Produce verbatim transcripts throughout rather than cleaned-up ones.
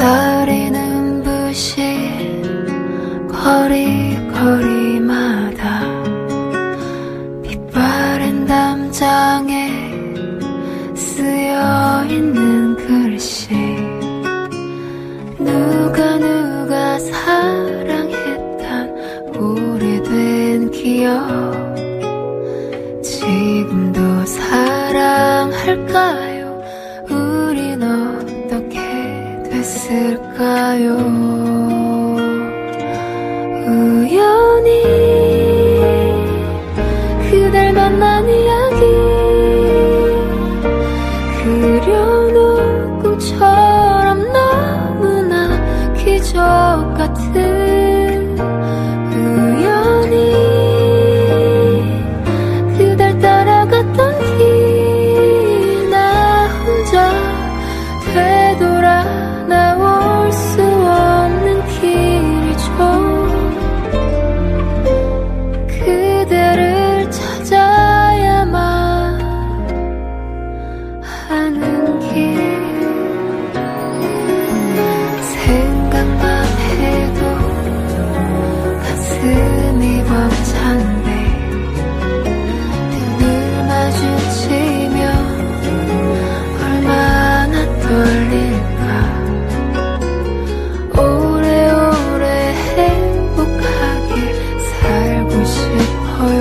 햇살이 눈부신 거리 거리마다 빛바랜 담장에 쓰여있는 글씨, 누가 누가 사랑했단 오래된 기억, 지금도 사랑할까요? 우린 어떻게 됐을까요? 우연히 그댈 만난 이야기, 그려놓은 꿈처럼 너무나 기적 같은 우연히 그댈 따라갔던 길, 나 혼자 되돌아 나올 수 없는 길이죠. 그대를 찾아야만 하는 길. 생각만 해도 가슴이 벅찬데, 눈을 마주치면 얼마나 떨릴까. 오래오래 행복하게 살고 싶어요.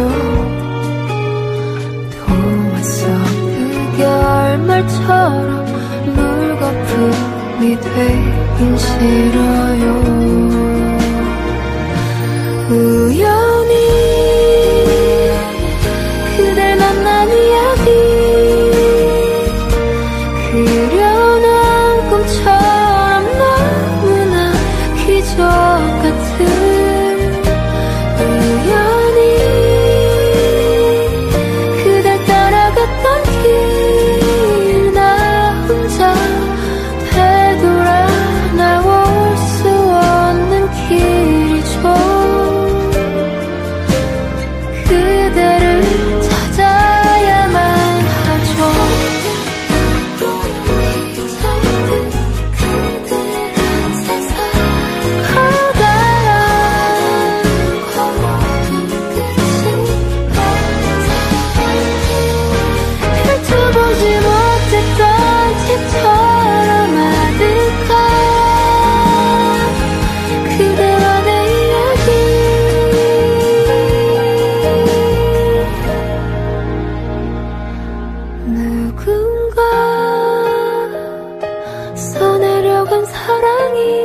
동화 속 그 결말처럼 물거품이 되긴 싫어요. 우연히 그댈 만난 이야기, 그려놓은 꿈처럼 너무나 기적 같은 우연히 그댈 따라갔던 길, 나 혼자 되돌아 나올 수 없는 길이죠. 그대를 찾아야만 하죠. 커다란 펼쳐보지 못했던 책처럼 아득한 그대와 내 이야기. 누군가 써내려간 사랑이